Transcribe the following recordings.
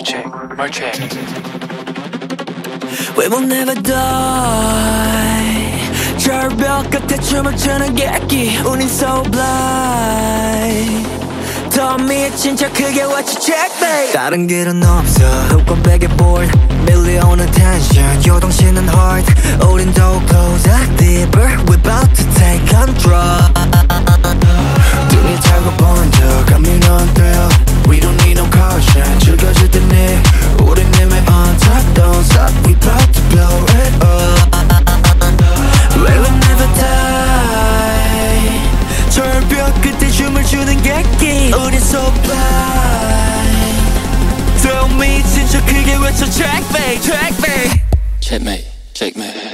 We will never die. 절벽 끝에 춤을 추는 객기 우린 so blind. 더 미친 척 크게 외쳐 check me. 다른 길은 없어 흑권백의 board 밀려오는 tension 요동치는 heart 우린 더 closer deeper we about to take control. 등에 타고 번져 감미는 thrill we don't need no caution 즐겨질 때 내 우린 이미 on top don't stop we about to blow it up. We will never die. 절벽 끝에 춤을 추는 객기 우린 so blind. 더 미친 척 크게 외쳐 checkmate checkmate checkmate checkmate.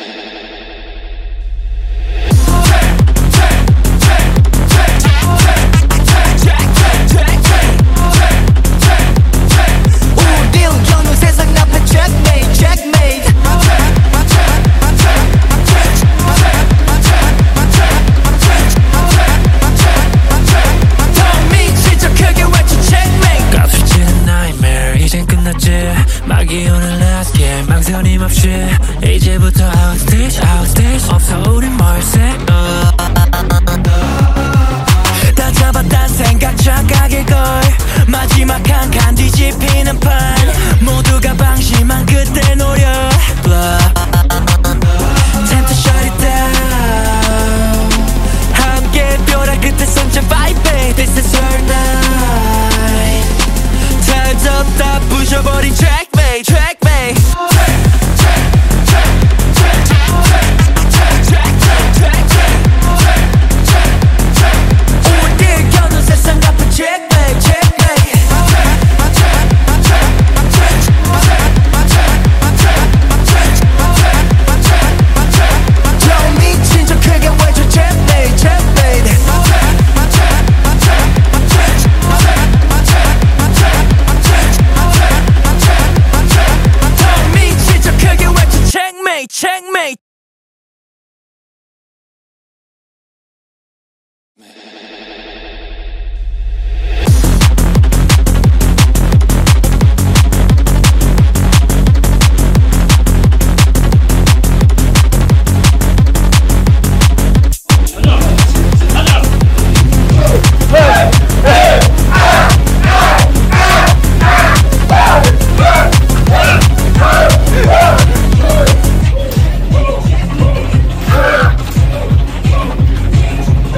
막이 오는 last game 망설임 없이 이제부터 outstage outstage 없어 우린 멀세 다 잡았단 생각 착각일걸 마지막 한 칸 뒤집히는 판 모두가 방심한 그때 노려 Time to shut it down 함께 벼락 끝에 손짓 vibe This is our night Time's up 다 부셔버린 checkmate checkmate 우리를 겨눈 세상 앞은 checkmate checkmate 더 미친 척 크게 외쳐 checkmate checkmate checkmate checkmate.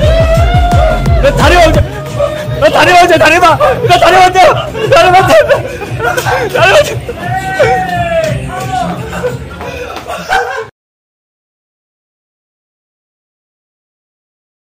다리 봐! 나 다리 맞대!